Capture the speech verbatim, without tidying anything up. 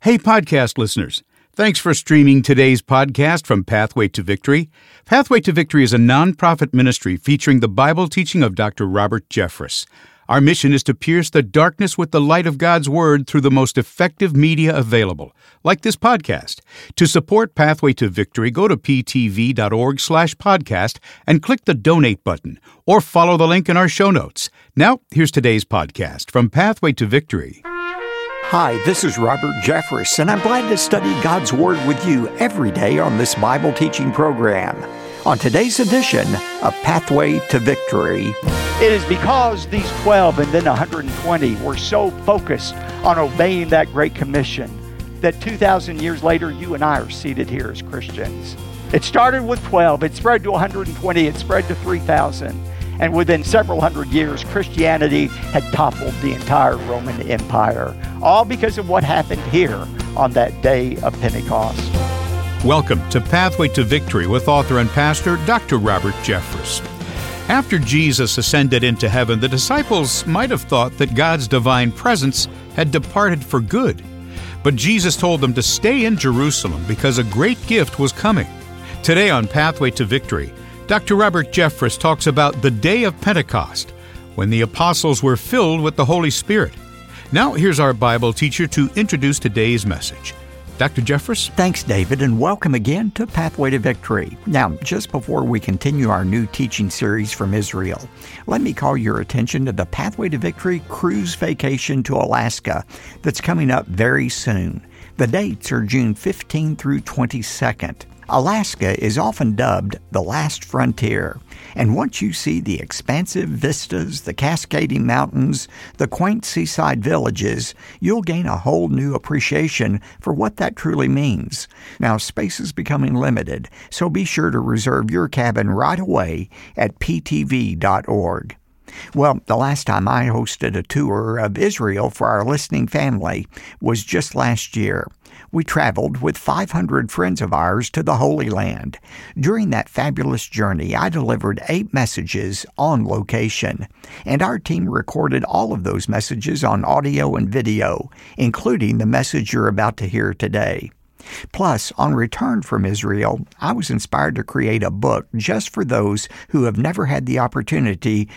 Hey, podcast listeners. Thanks for streaming today's podcast from Pathway to Victory. Pathway to Victory is a nonprofit ministry featuring the Bible teaching of Doctor Robert Jeffress. Our mission is to pierce the darkness with the light of God's Word through the most effective media available, like this podcast. To support Pathway to Victory, go to ptv.org slash podcast and click the donate button, or follow the link in our show notes. Now, here's today's podcast from Pathway to Victory. Hi, this is Robert Jeffress, and I'm glad to study God's Word with you every day on this Bible teaching program. On today's edition of Pathway to Victory. It is because these twelve and then one hundred twenty were so focused on obeying that Great Commission that two thousand years later, you and I are seated here as Christians. It started with twelve, it spread to one hundred twenty, it spread to three thousand. And within several hundred years, Christianity had toppled the entire Roman Empire, all because of what happened here on that day of Pentecost. Welcome to Pathway to Victory with author and pastor Doctor Robert Jeffress. After Jesus ascended into heaven, the disciples might have thought that God's divine presence had departed for good. But Jesus told them to stay in Jerusalem because a great gift was coming. Today on Pathway to Victory, Doctor Robert Jeffress talks about the day of Pentecost, when the apostles were filled with the Holy Spirit. Now here's our Bible teacher to introduce today's message. Doctor Jeffress? Thanks, David, and welcome again to Pathway to Victory. Now, just before we continue our new teaching series from Israel, let me call your attention to the Pathway to Victory cruise vacation to Alaska that's coming up very soon. The dates are June fifteenth through twenty-second. Alaska is often dubbed the last frontier, and once you see the expansive vistas, the cascading mountains, the quaint seaside villages, you'll gain a whole new appreciation for what that truly means. Now, space is becoming limited, so be sure to reserve your cabin right away at p t v dot org. Well, the last time I hosted a tour of Israel for our listening family was just last year. We traveled with five hundred friends of ours to the Holy Land. During that fabulous journey, I delivered eight messages on location, and our team recorded all of those messages on audio and video, including the message you're about to hear today. Plus, on return from Israel, I was inspired to create a book just for those who have never had the opportunity